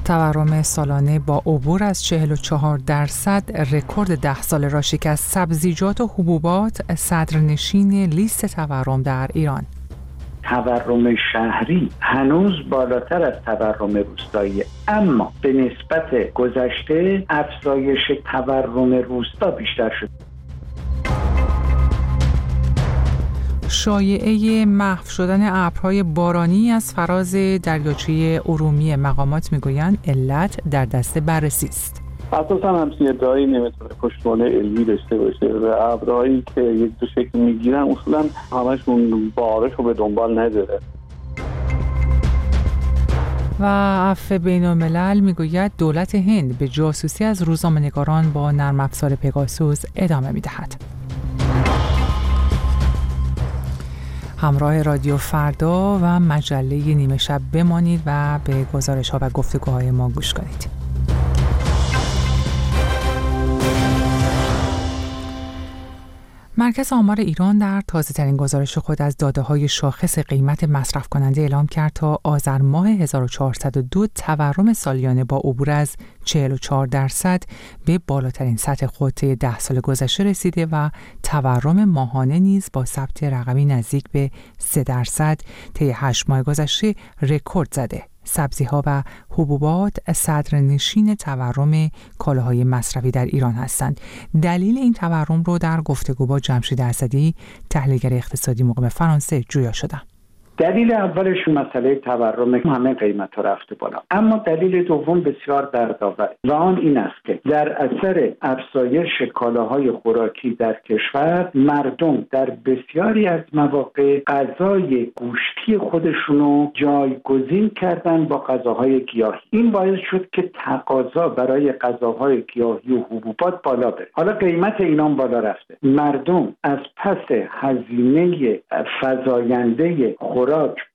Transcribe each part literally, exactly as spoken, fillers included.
تورم سالانه با عبور از چهل و چهار درصد رکورد ده ساله را شکست. سبزیجات و حبوبات صدرنشین لیست تورم در ایران. تورم شهری هنوز بالاتر از تورم روستایی، اما به نسبت گذشته افزایش تورم روستا بیشتر شد. شایعه محو شدن ابرهای بارانی از فراز دریاچه ارومیه، مقامات میگویند علت در دست بررسی است. اساساً همچین ادعایی نمیتونه پشتوانه علمی داشته باشه و ابرهایی که یک دو شکل میگیرن اصولاً همشون بارش رو به دنبال نداره. و عفو بین الملل میگوید دولت هند به جاسوسی از روزنامه‌نگاران با نرم افزار پگاسوس ادامه میدهد. همراه رادیو فردا و مجله نیمه شب بمانید و به گزارش‌ها و گفتگوهای ما گوش کنید. مرکز آمار ایران در تازه‌ترین گزارش خود از داده‌های شاخص قیمت مصرف کننده اعلام کرد تا آذر ماه هزار و چهارصد و دو تورم سالیانه با عبور از چهل و چهار درصد به بالاترین سطح خود طی ده سال گذشته رسیده و تورم ماهانه نیز با ثبت رقمی نزدیک به سه درصد طی هشت ماه گذشته رکورد زده. سبزی‌ها و حبوبات صدرنشین تورم کالاهای مصرفی در ایران هستند. دلیل این تورم رو در گفتگو با جمشید اسدی، تحلیلگر اقتصادی مقیم فرانسه، جویا شدم. دلیل اولش مسئله تورم، همه قیمت ها رفته بالا، اما دلیل دوم بسیار دردآور و آن این است که در اثر افزایش کالاهای خوراکی در کشور، مردم در بسیاری از مواقع غذای گوشتی خودشونو جایگزین کردن با غذاهای گیاهی. این باعث شد که تقاضا برای غذاهای گیاهی و حبوبات بالا بره. حالا قیمت اینام بالا رفته. مردم از پس هزینه فزاینده خوراک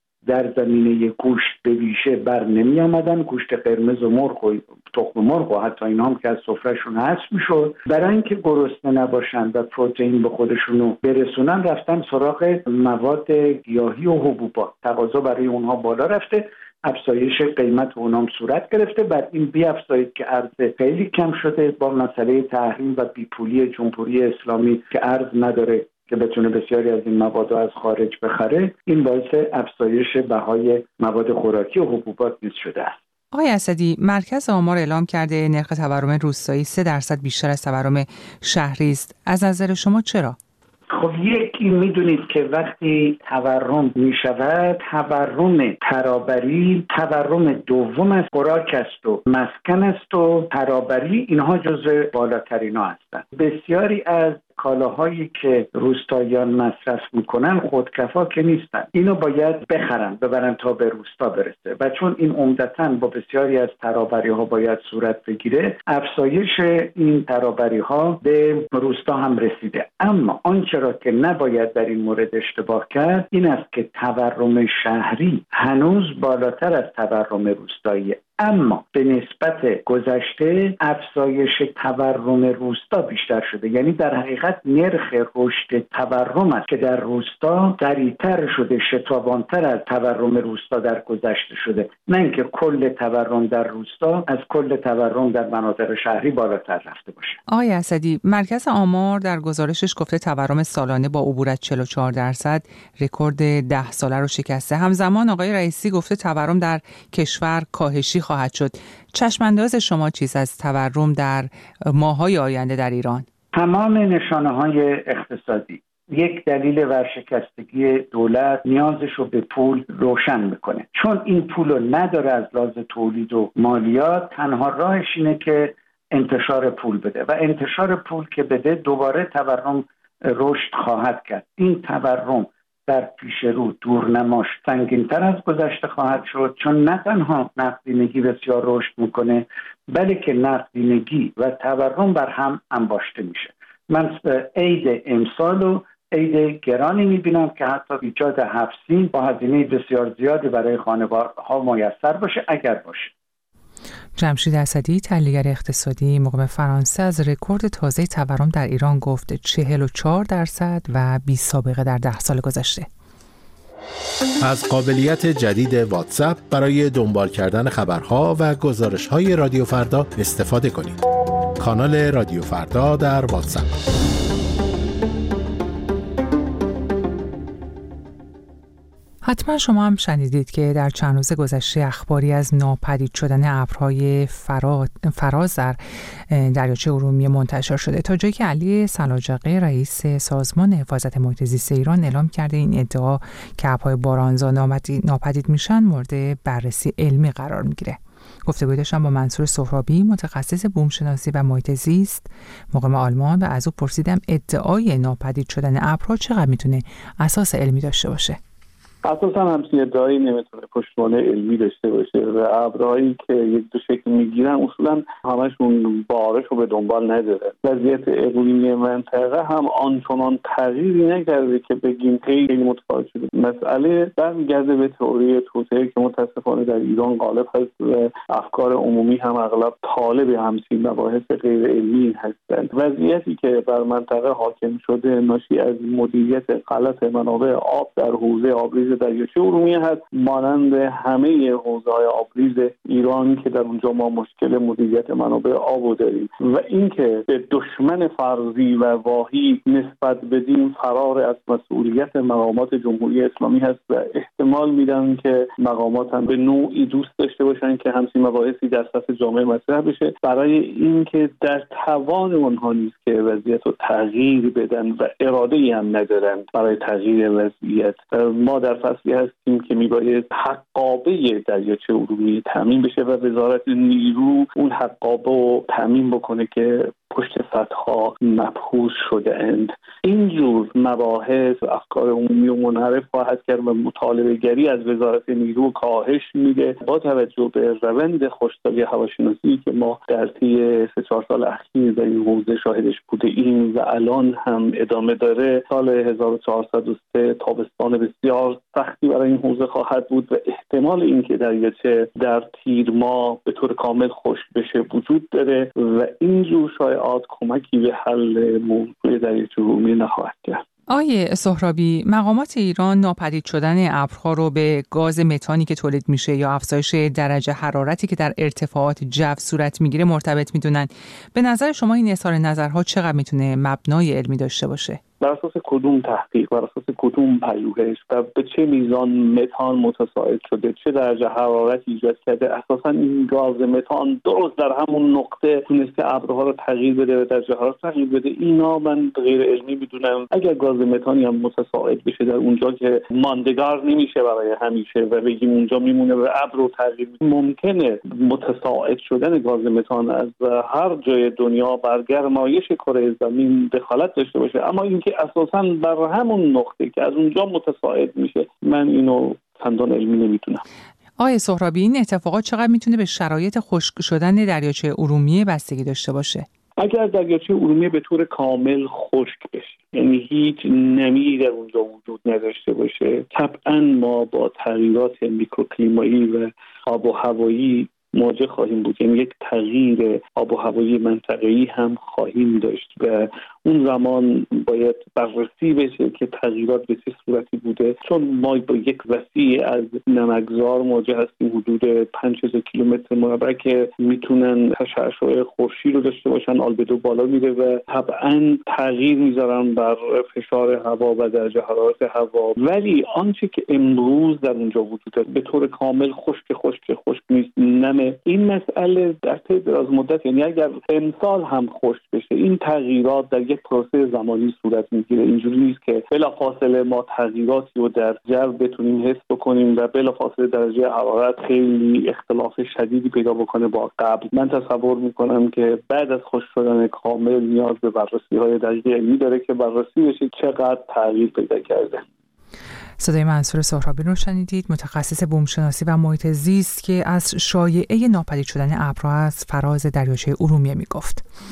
در زمینه گوشت به ویژه بر نمی آمدن. گوشت قرمز و مرغ و تخم مرغ و حتی اینا هم که از سفرهشون حذف میشد، برای اینکه گرسنه نباشن و پروتئین به خودشونو برسونن رفتن سراغ مواد گیاهی و حبوبات. تقاضا برای اونها بالا رفته، افزایش قیمت اونام صورت گرفته. بعد این بی افزایش که ارز خیلی کم شده با مسئله تحریم و بیپولی جمهوری اسلامی که ارز نداره که بتونه بسیاری از این مواد از خارج بخره، این باعث افزایش بهای مواد خوراکی و حبوبات نیز شده است. آقای اسدی، مرکز آمار اعلام کرده نرخ تورم روستایی سه درصد بیشتر از تورم شهری است. از نظر شما چرا؟ خب یکی میدونید که وقتی تورم میشود، تورم ترابری تورم دوم از خوراک است و مسکن است و ترابری اینها جزو بالاترین ها هستند. بسیاری از کالاهایی که روستاییان مصرف میکنن خودکفا که نیستن، اینو باید بخرن ببرن تا به روستا برسه و چون این عمدتاً با بسیاری از ترابری ها باید صورت بگیره، افزایش این ترابری ها به روستا هم رسیده. اما آنچه را که نباید در این مورد اشتباه کرد این است که تورم شهری هنوز بالاتر از تورم روستایی، اما به نسبت گذشته افزایش تورم روستا بیشتر شده. یعنی در حقیقت نرخ رشد تورم است که در روستا سریعتر شده، شتابانتر از تورم روستا در گذشته شده، نه اینکه کل تورم در روستا از کل تورم در مناطق شهری بالاتر رفته باشه. آقای اسدی، مرکز آمار در گزارشش گفته تورم سالانه با عبور از چهل و چهار درصد رکورد ده ساله رو شکسته. همزمان آقای رئیسی گفته تورم در کشور کاهشی خواهد شد. چشمانداز شما چیز از تورم در ماه‌های آینده در ایران؟ تمام نشانه‌های اقتصادی یک دلیل ورشکستگی دولت نیازش رو به پول روشن میکنه. چون این پول رو نداره از لحاظ تولید و مالیات، تنها راهش اینه که انتشار پول بده و انتشار پول که بده دوباره تورم رشد خواهد کرد. این تورم در پیش رو دورنماش سنگین‌تر از گذشته خواهد شد، چون نه تنها نقدینگی بسیار رشد میکنه بلکه نقدینگی و تورم بر هم انباشته میشه. من عید امسال و عید گرانی میبینم که حتی ایجاد هفت سین با هزینه بسیار زیادی برای خانوارها میسر باشه اگر باشه. جمشید اسدی، تحلیلگر اقتصادی مقیم فرانسه، از رکورد تازه تورم در ایران گفت چهل و چهار درصد و بی سابقه در ده سال گذشته. از قابلیت جدید واتساپ برای دنبال کردن خبرها و گزارش‌های رادیو فردا استفاده کنید. کانال رادیو فردا در واتساپ. حتما شما هم شنیدید که در چند روز گذشته اخباری از ناپدید شدن ابرهای فراز در دریاچه ارومیه منتشر شده، تا جایی که علی سلاجقی رئیس سازمان حفاظت محیط زیست ایران اعلام کرده این ادعا که ابرهای بارانزا ناپدید میشن مورد بررسی علمی قرار میگیره. گفتگوی داشتم با منصور سهرابی، متخصص بومشناسی و محیط زیست مقیم آلمان، و از او پرسیدم ادعای ناپدید شدن ابرها چقدر میتونه اساس علمی داشته باشه. اساسا همچین ادعایی نمیتونه پشتوانه علمی داشته باشه و ابرهایی که یک دو شکل میگیرن اصولا همشون بارش رو به دنبال نداره. وضعیت اقلیمی منطقه هم آنچنان تغییری نکرده که بگیم خیلی متفاوت شده. مسئله برمیگرده به تئوری توطئه که متاسفانه در ایران غالب هست و افکار عمومی هم اغلب طالب همچین مباحث غیر علمی هستند. وضعیتی که بر منطقه حاکم شده ناشی از مدیریت غلط منابع آب در حوزه آبریز دریاچه ارومیه هست، مانند همه حوزه‌های آبریز ایران که در اونجا ما مشکل مدیریت منابع آب داریم و اینکه به دشمن فرضی و واهی نسبت بدیم فرار از مسئولیت مقامات جمهوری اسلامی هست و احتمال میدن که مقامات هم به نوعی دوست داشته باشن که همچین مباحثی در سطح جامعه مطرح بشه، برای اینکه در توان اونها نیست که وضعیت رو تغییر بدن و اراده‌ای هم ندارن برای تغییر وضعیت. ما در فصلی هستیم که میباید حقابه دریاچه ارومیه تامین بشه و وزارت نیرو اون حقابه رو تامین بکنه که پشت سدها مبحوث شده اند. اینجور مباحث و افکار عمومی و منحرف خواهد کرد و مطالبه گری از وزارت نیرو کاهش میده. با توجه به روند خشکسالی هواشناسی که ما در طی سه چهار سال اخیر در این حوزه شاهدش بوده ایم و الان هم ادامه داره، سال هزار و چهارصد و سه تابستان بسیار سختی برای این حوزه خواهد بود و احتمال اینکه دریاچه در تیر ماه به طور کامل خشک بشه وجود داره و اینجور شایعات کمکی به حل موضوع دریاچه ارومیه نخواهد کرد. آیه سهرابی، مقامات ایران ناپدید شدن ابرها رو به گاز متانی که تولید میشه یا افزایش درجه حرارتی که در ارتفاعات جو صورت میگیره مرتبط میدونن. به نظر شما این اظهار نظرها چقدر میتونه مبنای علمی داشته باشه؟ بر اساس کدوم تحقیق، بر اساس کدوم پژوهش و به چه میزان متان متصاعد شده، چه درجه حرارت ایجاد کرده اساسا این گاز متان درست در همون نقطه تونسته ابرها رو تغییر بده و درجه حرارت تغییر بده؟ اینا من غیر علمی میدونم. اگر گاز متانی هم متصاعد بشه در اونجا که ماندگار نمیشه برای همیشه و بگیم اونجا میمونه و ابر رو تغییر میده، ممکنه متصاعد شدن گاز متان از هر جای دنیا بر گرمایش کره زمین دخالت داشته باشه، اما اینکه اساساً بر همون نقطه که از اونجا متصاعد میشه، من اینو چندان علمی نمیتونم. آقای سهرابی، این اتفاقات چقدر میتونه به شرایط خشک شدن دریاچه ارومیه بستگی داشته باشه؟ اگر دریاچه ارومیه به طور کامل خشک بشه، یعنی هیچ نمی در اونجا وجود نداشته باشه، طبعاً ما با تغییرات میکروکلیمایی و آب و هوایی مواجه خواهیم بود. یعنی یک تغییر آب و هوایی منطقه‌ای هم خواهیم داشت و اون زمان باید بررسی بشه که تغییرات به چه صورتی بوده، چون ما با یک وسیع از نمکزار مواجه هستیم، حدود پنج هزار کیلومتر مربع که میتونن تشعشع خورشید رو داشته باشن، آلبدو بالا میره و طبعا تغییر میذارن بر فشار هوا و درجه حرارت هوا. ولی آنچه که امروز در اونجا وجود داره به طور کامل خشک خشک خشک نیست، نمه. این مسئله در طی دراز مدت، یعنی اگر امسال هم خشک بشه، این تغییرات در یک پروسه زمانی صورت میگیره. اینجوری نیست که بلافاصله ما تغییراتی رو در جو بتونیم حس بکنیم و بلافاصله درجه حرارت خیلی اختلاف شدیدی پیدا بکنه با قبل. من تصور میکنم که بعد از خشک شدن کامل نیاز به بررسی‌های دقیق علمی داره که بررسی بشه چقدر تغییر پیدا کرده. صدای منصور سهرابی رو شنیدید، متخصص بومشناسی و محیط زیست که از شایعه ناپدید شدن ابرها از فراز دریاچه ارومیه میگفت.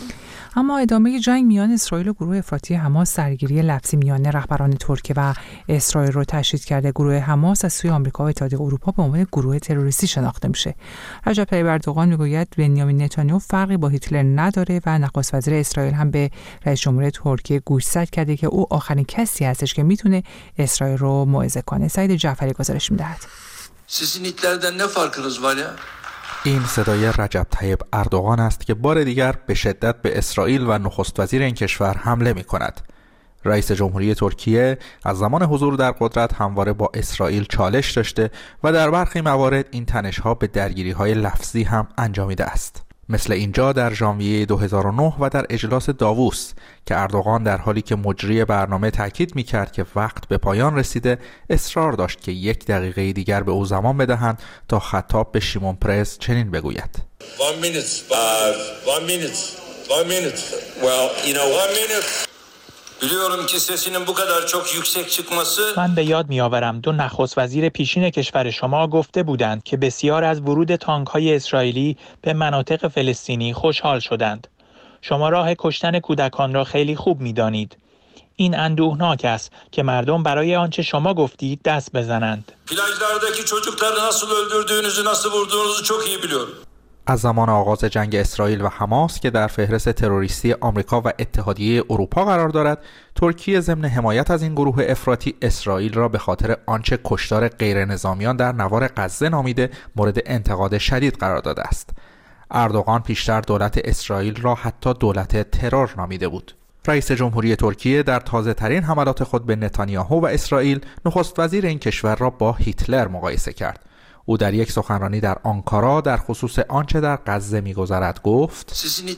اما ادامه جنگ میان اسرائیل و گروه افراطی حماس درگیری لفظی میان رهبران ترکیه و اسرائیل رو تشدید کرده. گروه حماس از سوی آمریکا و اتحادیه اروپا به عنوان گروه تروریستی شناخته میشه. رجب طیب اردوغان میگوید بنیامین نتانیاهو فرقی با هیتلر نداره و نخست وزیر اسرائیل هم به رئیس جمهوری ترکیه گوشزد کرده که او آخرین کسی هستش که میتونه اسرائیل رو موعظه کنه. سعید جعفری گزارش میدهد. Sizin Hitler'den ne farkınız var ya? این صدای رجب طیب اردوغان است که بار دیگر به شدت به اسرائیل و نخست وزیر این کشور حمله می کند. رئیس جمهوری ترکیه از زمان حضور در قدرت همواره با اسرائیل چالش داشته و در برخی موارد این تنش‌ها به درگیری‌های لفظی هم انجامیده است. مثل اینجا در ژانویه دو هزار و نه و در اجلاس داووس که اردوغان در حالی که مجری برنامه تاکید می‌کرد که وقت به پایان رسیده اصرار داشت که یک دقیقه دیگر به او زمان بدهند تا خطاب به شیمون پرس چنین بگوید. One minute. Uh, one minute. One minute. Well, you know, one minute. biliyorum ki sesinin bu kadar çok yüksek çıkması. من به یاد می‌آورم دو نخست وزیر پیشین کشور شما گفته بودند که بسیار از ورود تانک‌های اسرائیلی به مناطق فلسطینی خوشحال شدند. شما راه kuştan کودکان را خیلی خوب می‌دانید. این اندوهناک است که مردم برای آنچه شما گفتید دست بزنند. Plajlardaki çocukları nasıl öldürdüğünüzü, nasıl vurduğunuzu çok iyi biliyorum. از زمان آغاز جنگ اسرائیل و حماس که در فهرست تروریستی آمریکا و اتحادیه اروپا قرار دارد، ترکیه ضمن حمایت از این گروه افراطی اسرائیل را به خاطر آنچه کشتار غیر نظامیان در نوار غزه نامیده مورد انتقاد شدید قرار داده است. اردوغان پیشتر دولت اسرائیل را حتی دولت ترور نامیده بود. رئیس جمهوری ترکیه در تازه ترین حملات خود به نتانیاهو و اسرائیل نخست وزیر این کشور را با هیتلر مقایسه کرد. او در یک سخنرانی در آنکارا در خصوص آنچه در غزه می‌گذرد گفت: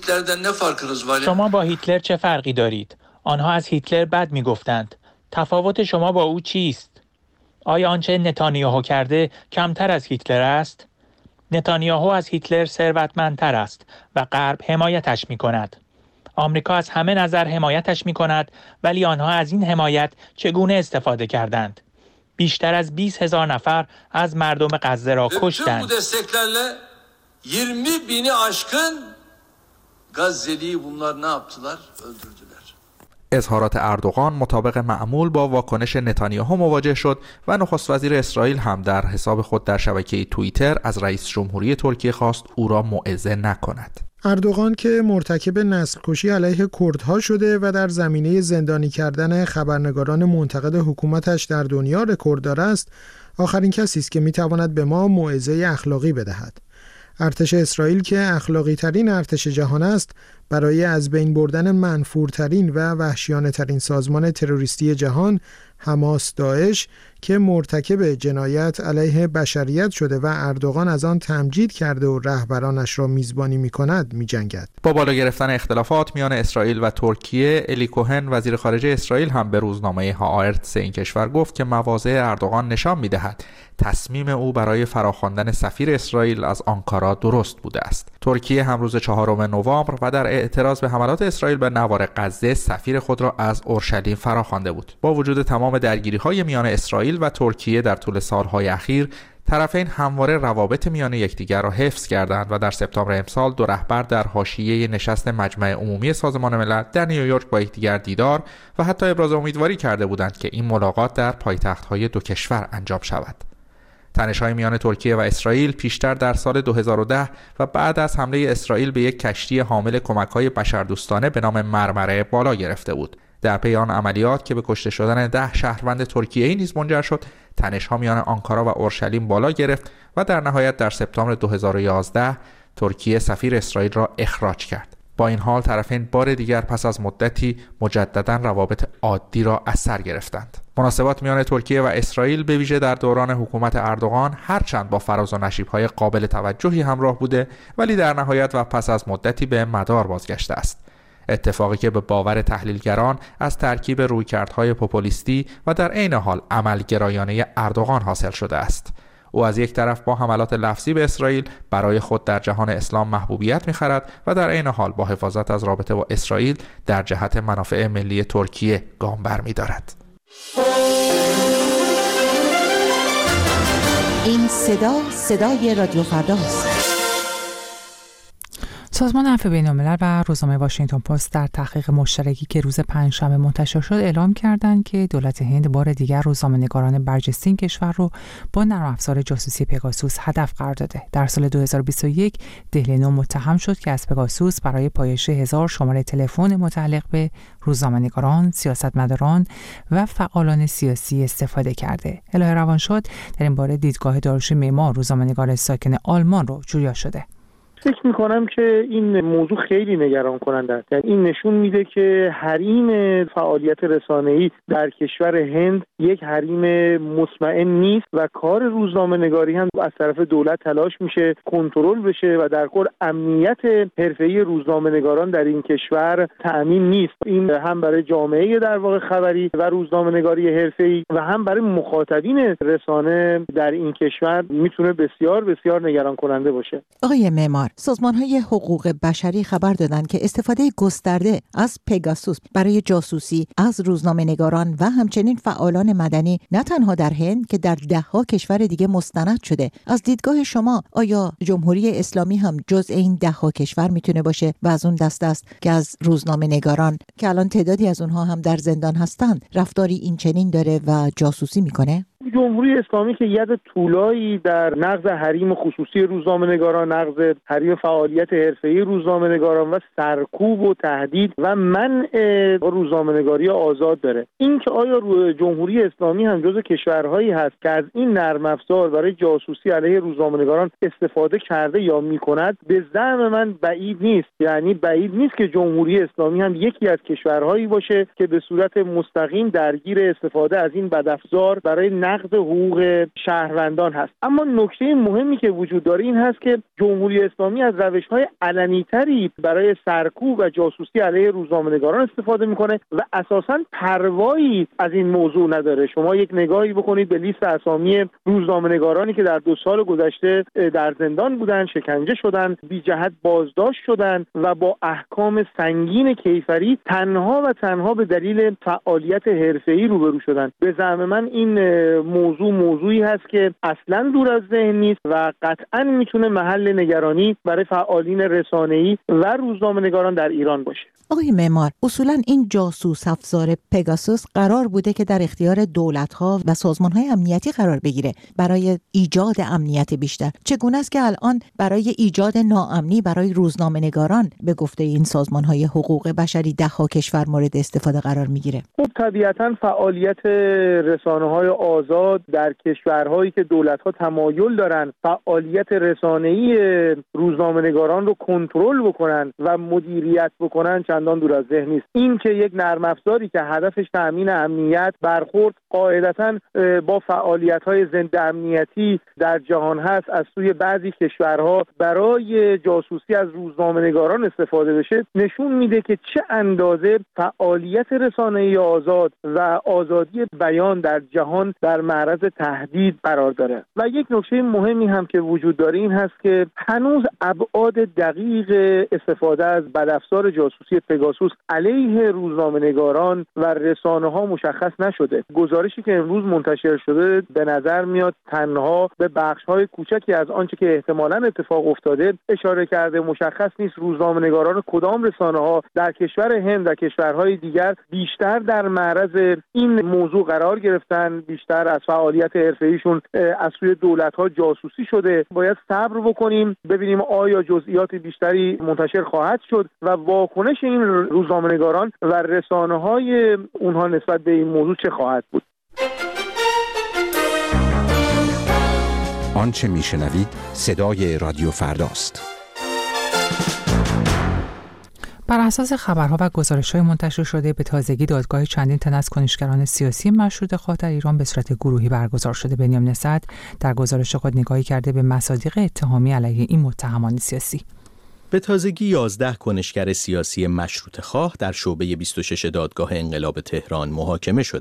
شما با هیتلر چه فرقی دارید؟ آنها از هیتلر بد می‌گفتند. تفاوت شما با او چیست؟ آیا آنچه نتانیاهو کرده کمتر از هیتلر است؟ نتانیاهو از هیتلر ثروتمندتر است و غرب حمایتش می‌کند. آمریکا از همه نظر حمایتش می‌کند، ولی آنها از این حمایت چگونه استفاده کردند؟ بیشتر از بیست هزار نفر از مردم غزه را کشتند. yirmi bini aşkın Gazze'liyi bunlar ne yaptılar? Öldürdüler. اظهارات اردوغان مطابق معمول با واکنش نتانیاهو مواجه شد و نخست وزیر اسرائیل هم در حساب خود در شبکه توییتر از رئیس جمهوری ترکیه خواست او را موعظه نکند. اردوغان که مرتکب نسل‌کشی علیه کردها شده و در زمینه زندانی کردن خبرنگاران منتقد حکومتش در دنیا رکورددار است، آخرین کسی است که می‌تواند به ما موعظه اخلاقی بدهد. ارتش اسرائیل که اخلاقی ترین ارتش جهان است، برای از بین بردن منفورترین و وحشیانه ترین سازمان تروریستی جهان، حماس داعش که مرتکب جنایت علیه بشریت شده و اردوغان از آن تمجید کرده و رهبرانش را میزبانی می‌کند می‌جنگد. با بالا گرفتن اختلافات میان اسرائیل و ترکیه، الی کوهن وزیر خارجه اسرائیل هم به روزنامه هآرتس این کشور گفت که مواضع اردوغان نشان می‌دهد تصمیم او برای فراخواندن سفیر اسرائیل از آنکارا درست بوده است. ترکیه هم روز چهارم نوامبر و در اعتراض به حملات اسرائیل به نوار غزه سفیر خود را از اورشلیم فراخوانده بود. با وجود تمام درگیری‌های میان اسرائیل و ترکیه در طول سالهای اخیر، طرفین همواره روابط میان یکدیگر را حفظ کردند و در سپتامبر امسال دو رهبر در حاشیه نشست مجمع عمومی سازمان ملل در نیویورک با یکدیگر دیدار و حتی ابراز امیدواری کرده بودند که این ملاقات در پایتخت‌های دو کشور انجام شود. تنش‌های میان ترکیه و اسرائیل پیشتر در سال دو هزار و ده و بعد از حمله اسرائیل به یک کشتی حامل کمک‌های بشردوستانه به نام مرمره بالا گرفته بود. در پی آن عملیات که به کشته شدن ده شهروند ترکیه‌ای نیز منجر شد، تنش‌ها میان آنکارا و اورشلیم بالا گرفت و در نهایت در سپتامبر دو هزار و یازده ترکیه سفیر اسرائیل را اخراج کرد. با این حال طرفین بار دیگر پس از مدتی مجددا روابط عادی را از سر گرفتند. مناسبات میان ترکیه و اسرائیل به ویژه در دوران حکومت اردوغان هرچند با فراز و نشیب‌های قابل توجهی همراه بوده، ولی در نهایت و پس از مدتی به مدار بازگشته است. اتفاقی که به باور تحلیلگران از ترکیب رویکردهای پوپولیستی و در عین حال عملگرایانه اردوغان حاصل شده است. او از یک طرف با حملات لفظی به اسرائیل برای خود در جهان اسلام محبوبیت می‌خرد و در عین حال با حفاظت از رابطه با اسرائیل در جهت منافع ملی ترکیه گام برمی‌دارد. این صدا صدای رادیو فرداست. سازمان عفو بین‌الملل و روزنامه واشنگتن پست در تحقیق مشترکی که روز پنجشنبه منتشر شد اعلام کردند که دولت هند بار دیگر روزنامه‌نگاران برجسته این کشور رو با نرم افزار جاسوسی پگاسوس هدف قرار داده. در سال دو هزار و بیست و یک دهلی نو متهم شد که از پگاسوس برای پایش هزار شماره تلفن متعلق به روزنامه‌نگاران، سیاستمداران و فعالان سیاسی استفاده کرده. الهه روانشاد در این باره دیدگاه داریوش معمار، روزنامه‌نگار ساکن آلمان رو جویا شده. فکر میکنم که این موضوع خیلی نگران کننده است. یعنی این نشون میده که حریم فعالیت رسانه‌ای در کشور هند یک حریم مطمئن نیست و کار روزنامه‌نگاری هم از طرف دولت تلاش میشه کنترل بشه و در کل امنیت حرفه‌ای روزنامه‌نگاران در این کشور تأمین نیست. این هم برای جامعه در واقع خبری و روزنامه‌نگاری حرفه‌ای و هم برای مخاطبین رسانه در این کشور میتونه بسیار بسیار نگران کننده باشه. آقای معمار، سازمان‌های حقوق بشری خبر دادند که استفاده گسترده از پگاسوس برای جاسوسی از روزنامه‌نگاران و همچنین فعالان مدنی نه تنها در هند که در ده‌ها کشور دیگه مستند شده. از دیدگاه شما آیا جمهوری اسلامی هم جزء این ده‌ها کشور میتونه باشه و از اون دسته است که از روزنامه‌نگاران که الان تعدادی از اونها هم در زندان هستند رفتاری این چنین داره و جاسوسی میکنه؟ جمهوری اسلامی که ید طولایی در نقض حریم خصوصی روزنامه‌نگاران، نقض حریم فعالیت حرفه‌ای روزنامه‌نگاران و سرکوب و تهدید و منع روزنامه‌نگاری آزاد داره. این که آیا جمهوری اسلامی هم جزو کشورهایی هست که از این نرم افزار برای جاسوسی علیه روزنامه‌نگاران استفاده کرده یا میکند، به زعم من بعید نیست. یعنی بعید نیست که جمهوری اسلامی هم یکی از کشورهایی باشه که به صورت مستقیم درگیر استفاده از این بدافزار برای نقض حقوق شهروندان هست. اما نکته مهمی که وجود داره این هست که جمهوری اسلامی از روش‌های علنی‌تری برای سرکوب و جاسوسی علیه روزنامه‌نگاران استفاده میکنه و اساساً پروایی از این موضوع نداره. شما یک نگاهی بکنید به لیست اسامی روزنامه‌نگارانی که در دو سال گذشته در زندان بودن، شکنجه شدن، بی جهت بازداشت شدن و با احکام سنگین کیفری تنها و تنها به دلیل فعالیت حرفه‌ای روبرو شدن. به زعم من این موضوع موضوعی هست که اصلا دور از ذهن نیست و قطعا میتونه محل نگرانی برای فعالین رسانه‌ای و روزنامه‌نگاران در ایران باشه. آقای معمار، اصولا این جاسوس افزار پگاسوس قرار بوده که در اختیار دولت‌ها و سازمان‌های امنیتی قرار بگیره برای ایجاد امنیت بیشتر. چگونه است که الان برای ایجاد ناامنی برای روزنامه‌نگاران به گفته این سازمان‌های حقوق بشری ده‌ها کشور مورد استفاده قرار میگیره؟ خب طبیعتاً فعالیت رسانه‌های آزاد در کشورهایی که دولت‌ها تمایل دارن فعالیت رسانه‌ای روزنامه‌نگاران رو کنترل بکنن و مدیریت بکنن چندان دور از ذهن نیست. این که یک نرم افزاری که هدفش تأمین امنیت برخورد قاعدتاً با فعالیت‌های ضد امنیتی در جهان هست از سوی بعضی کشورها برای جاسوسی از روزنامه‌نگاران استفاده بشه، نشون میده که چه اندازه فعالیت رسانه‌ای آزاد و آزادی بیان در جهان در معرض تهدید قرار داره. و یک نکته مهمی هم که وجود داره این هست که هنوز ابعاد دقیق استفاده از بدافزار جاسوسی پگاسوس علیه روزنامه‌نگاران و رسانه‌ها مشخص نشده. گزارشی که امروز منتشر شده به نظر میاد تنها به بخش‌های کوچکی از آنچه که احتمالاً اتفاق افتاده اشاره کرده. مشخص نیست روزنامه‌نگاران کدام رسانه‌ها در کشور هند و کشورهای دیگر بیشتر در معرض این موضوع قرار گرفتن، بیشتر از فعالیت حرفه‌ایشون از سوی دولت‌ها جاسوسی شده. باید صبر بکنیم ببینیم آیا جزئیات بیشتری منتشر خواهد شد و واکنش این روزنامه‌نگاران و رسانه‌های اونها نسبت به این موضوع چه خواهد بود. آنچه میشنوید صدای رادیو فرداست. بر اساس خبرها و گزارش‌های منتشر شده به تازگی دادگاه چندین تن از کنشگران سیاسی مشروطه‌خواه در ایران به صورت گروهی برگزار شده. بنیامین صدر در گزارش خود نگاهی کرده به مصادیق اتهامی علیه این متهمان سیاسی. به تازگی یازده کنشگر سیاسی مشروطه‌خواه در شعبه بیست و شش دادگاه انقلاب تهران محاکمه شدند.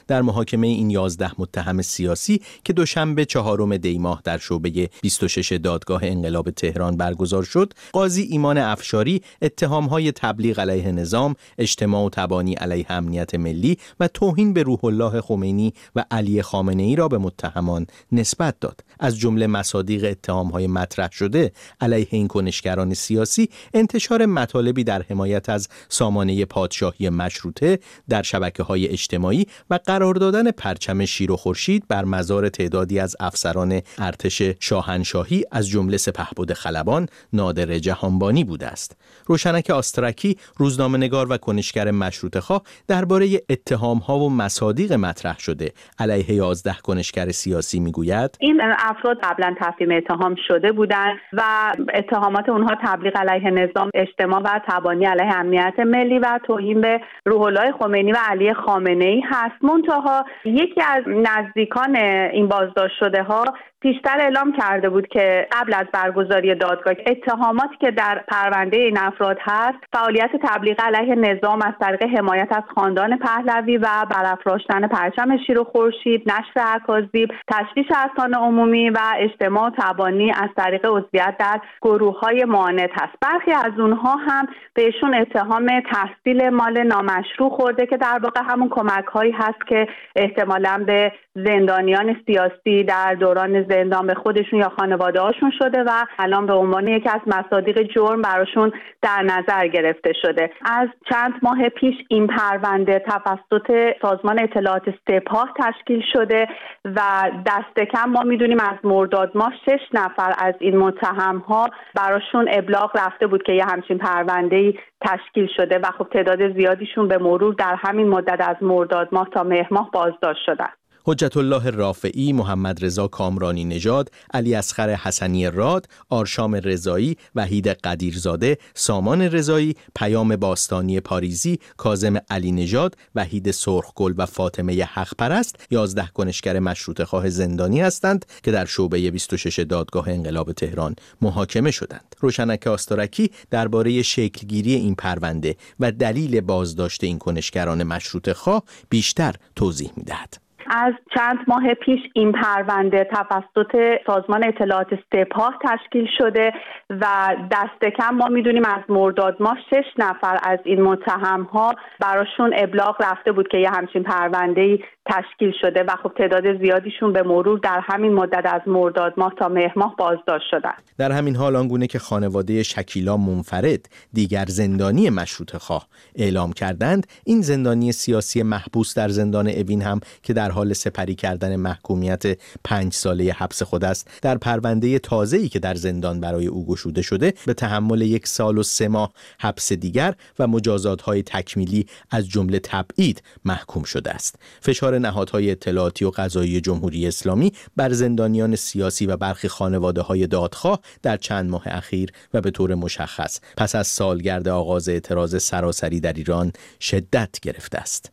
در محاکمه این یازده متهم سیاسی که دوشنبه چهارم دی ماه در شعبه بیست و شش دادگاه انقلاب تهران برگزار شد، قاضی ایمان افشاری اتهام‌های تبلیغ علیه نظام، اجتماع و تبانی علیه امنیت ملی و توهین به روح الله خمینی و علی خامنه‌ای را به متهمان نسبت داد. از جمله مصادیق اتهام‌های مطرح شده علیه این کنشگران سیاسی، انتشار مطالبی در حمایت از سامانه پادشاهی مشروطه در شبکه‌های اجتماعی و قرار دادن پرچم شیر و خورشید بر مزار تعدادی از افسران ارتش شاهنشاهی از جمله سپهبد خلبان نادر جهانبانی بوده است. روشنک آسترکی، روزنامه‌نگار و کنشگر مشروطه‌خواه، درباره اتهام‌ها و مصادیق مطرح شده علیه یازده کنشگر سیاسی میگوید: این افراد قبلا تفهیم اتهام شده بودند و اتهامات اونها تبلیغ علیه نظام، اجتماع و تبانی علیه امنیت ملی و توهین به روح الله خمینی و علی خامنه‌ای هست. منتها یکی از نزدیکان این بازداشت شده ها پیشتر اعلام کرده بود که قبل از برگزاری دادگاه اتهاماتی که در پرونده این افراد هست فعالیت تبلیغ علیه نظام از طریق حمایت از خاندان پهلوی و برافراشتن پرچم شیر و خورشید، نشر اکاذیب، تشویش اسناد عمومی و اجتماع و تبانی از طریق عضویت در گروه‌های معاند هست. برخی از اونها هم بهشون اتهام تحصیل مال نامشروع خورده که در واقع همون کمک‌هایی هست که احتمالاً به زندانیان سیاسی در دوران زندان به خودشون یا خانواده هاشون شده و الان به عنوان یکی از مصادیق جرم براشون در نظر گرفته شده. از چند ماه پیش این پرونده توسط سازمان اطلاعات سپاه تشکیل شده و دست کم ما میدونیم از مرداد ماه شش نفر از این متهم ها براشون ابلاغ رفته بود که یه همچین پرونده‌ای تشکیل شده و خب تعداد زیادیشون به مرور در همین مدت از مرداد ماه تا مهر ماه بازداشت شدن. حجت الله رافعی، محمد رضا کامرانی نژاد، علی اصغر حسنی راد، آرشام رضایی، وحید قدیرزاده، سامان رضایی، پیام باستانی پاریزی، کاظم علی نژاد، وحید سرخگل و فاطمه حق پرست یازده کنشگر مشروطه‌خواه زندانی هستند که در شعبه بیست و شش دادگاه انقلاب تهران محاکمه شدند. روشنک آسترکی درباره شکلگیری این پرونده و دلیل بازداشت این کنشگران مشروطه‌خواه بیشتر توضیح می‌دهد. از چند ماه پیش این پرونده توسط سازمان اطلاعات سپاه تشکیل شده و دست کم ما میدونیم از مرداد ماه شش نفر از این متهم ها براشون ابلاغ رفته بود که یه همچین پرونده‌ای تشکیل شده و خب تعداد زیادیشون به مرور در همین مدت از مرداد ماه تا مهر ماه بازداشت شدن. در همین حال آنگونه که خانواده شکیلا منفرد، دیگر زندانی مشروطه‌خواه، اعلام کردند، این زندانی سیاسی محبوس در زندان اوین هم که در حال سپری کردن محکومیت پنج ساله حبس خود است، در پرونده تازه‌ای که در زندان برای او گشوده شده به تحمل یک سال و سه ماه حبس دیگر و مجازات‌های تکمیلی از جمله تبعید محکوم شده است. فشار نهادهای اطلاعاتی و قضایی جمهوری اسلامی بر زندانیان سیاسی و برخی خانواده‌های دادخواه در چند ماه اخیر و به طور مشخص پس از سالگرد آغاز اعتراض سراسری در ایران شدت گرفته است.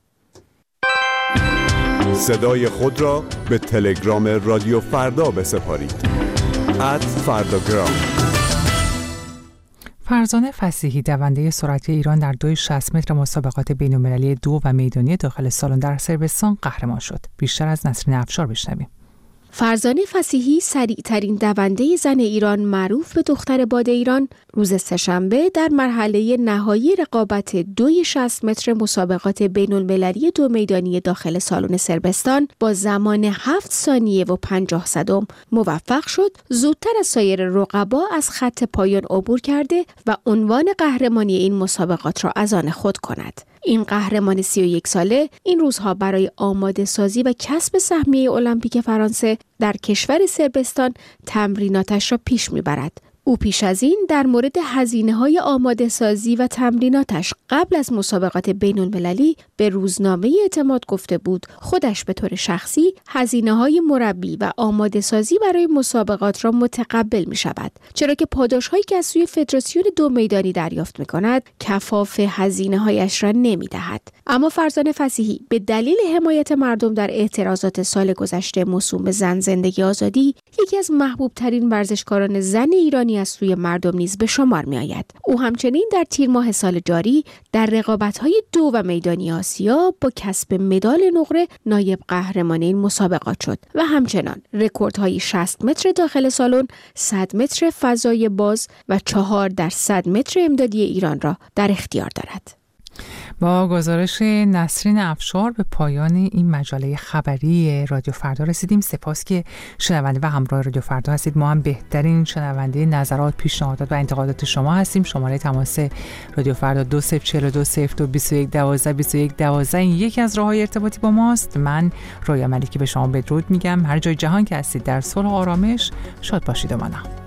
صدای خود را به تلگرام رادیو فردا بسپارید. ات فرداگرام. فرزانه فصیحی دونده سرعتی ایران در دوی شصت متر مسابقات بین‌المللی دو و میدانی داخل سالن در صربستان قهرمان شد. بیشتر از نسرین افشار بشنویم. فرزانه فصیحی سریعترین دونده زن ایران معروف به دختر باد ایران روز سه‌شنبه در مرحله نهایی رقابت دوی شصت متر مسابقات بین‌المللی دو میدانی داخل سالن صربستان با زمان هفت ثانیه و پنجاه صدم موفق شد زودتر از سایر رقبا از خط پایان عبور کرده و عنوان قهرمانی این مسابقات را از آن خود کند. این قهرمان سی و یک ساله این روزها برای آماده سازی و کسب سهمیه المپیک فرانسه در کشور صربستان تمریناتش را پیش میبرد. او پیش از این در مورد هزینه‌های آماده سازی و تمریناتش قبل از مسابقات بین‌المللی به روزنامه اعتماد گفته بود خودش به طور شخصی هزینه‌های مربی و آماده سازی برای مسابقات را متقبل می‌شود، چرا که پاداش‌هایی که از سوی فدراسیون دو میدانی دریافت می‌کند کفاف هزینه‌هایش را نمی‌دهد. اما فرزانه فصیحی به دلیل حمایت مردم در اعتراضات سال گذشته موسوم به زن زندگی آزادی، یکی از محبوب‌ترین ورزشکاران زن ایرانی قربانی از سوی مردم نیز به شمار می آید. او همچنین در تیر ماه سال جاری در رقابت‌های دو و میدانی آسیا با کسب مدال نقره نایب قهرمان این مسابقات شد و همچنان رکوردهای شصت متر داخل سالن، صد متر فضای باز و چهار در صد متر امدادی ایران را در اختیار دارد. با گزارش نسرین افشار به پایان این مجله خبری رادیو فردا رسیدیم. سپاس که شنونده و همراه رادیو فردا هستید. ما هم بهترین شنونده نظرات، پیشنهادات و انتقادات شما هستیم. شماره تماس رادیو فردا دو صفر چهار دو صفر دو بیست و یک دوازده بیست و یک دوازده این یکی از راه‌های ارتباطی با ماست. من رویا ملیکی به شما بدرود میگم. هر جای جهان که هستید در صلح و آرامش شاد باشید و مانا.